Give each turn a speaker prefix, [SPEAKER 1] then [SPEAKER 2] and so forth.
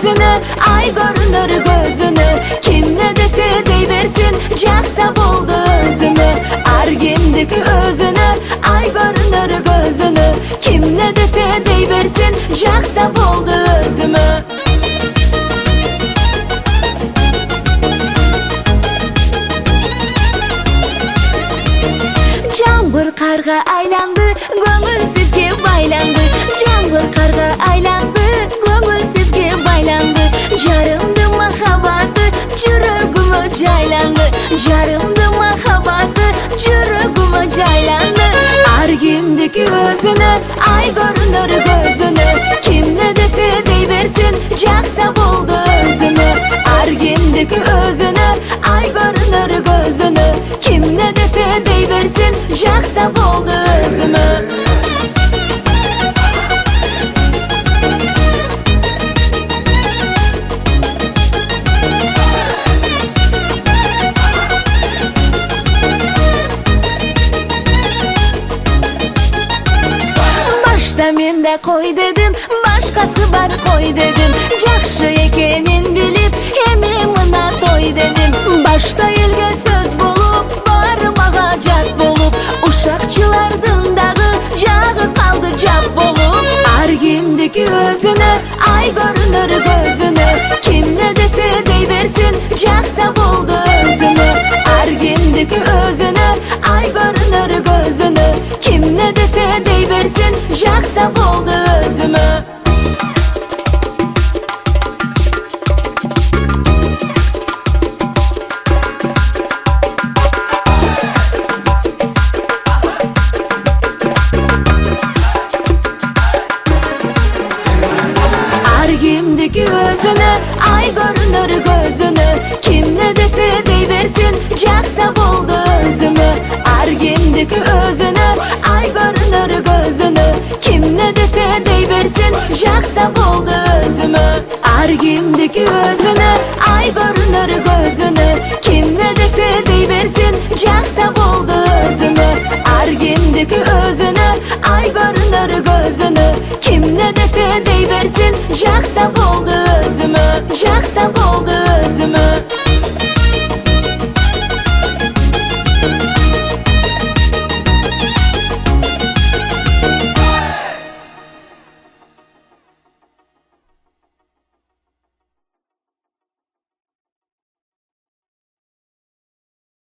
[SPEAKER 1] özünü, ay görünür gözünü. Kim ne dese deyversin, jaksa boldu özümü. Argimdeki özünü, ay görünür gözünü. Kim ne dese deyversin, jaksa boldu özümü. Жаңбыр қарға айланды, көңіл сізге байланды. Жаңбыр қарға айланды, көңіл сізге байланды. Жарымды махаббаты жүрегіме жайланды. Жарымды махаббаты жүрегіме жайланды. Аргемдегі өзіні, ай көрінір көзіні. Кім не десе дейберсін, жақса болды өзімі. Аргемдегі өзіні, ай көрінір көзіні. Kim ne dese deyversin, jaksa boldu özümü. Başta men de koy dedim, başkası var koy dedim. Jakşı ekenin bilip, hemi mına toy dedim. Başta elge söz bolup, barmağa jak bolup. Uşakçılardın dağı, jağı kaldı cap bolup. Argimdeki özünü, ay görünür gözünü. Kim ne dese deyversin, jaksa boldu özümü. Argimdeki özünü, ay görünür gözünü. Kim ne dese deyversin, jaksa boldu özümü. Argimdeki özünü, ay görünür gözünü. Kim ne dese deyversin, jaksa boldu özümü. Argimdeki özünü, ay görünür gözünü. Kim ne dese deyversin, jaksa boldu özümü. Argimdeki özünü, ay görünür gözünü. Kim ne dese deyversin, jaksa boldu özümü. Argimdeki özünü, ay görünür gözünü. Kim ne dese deyversin, jaksa boldu.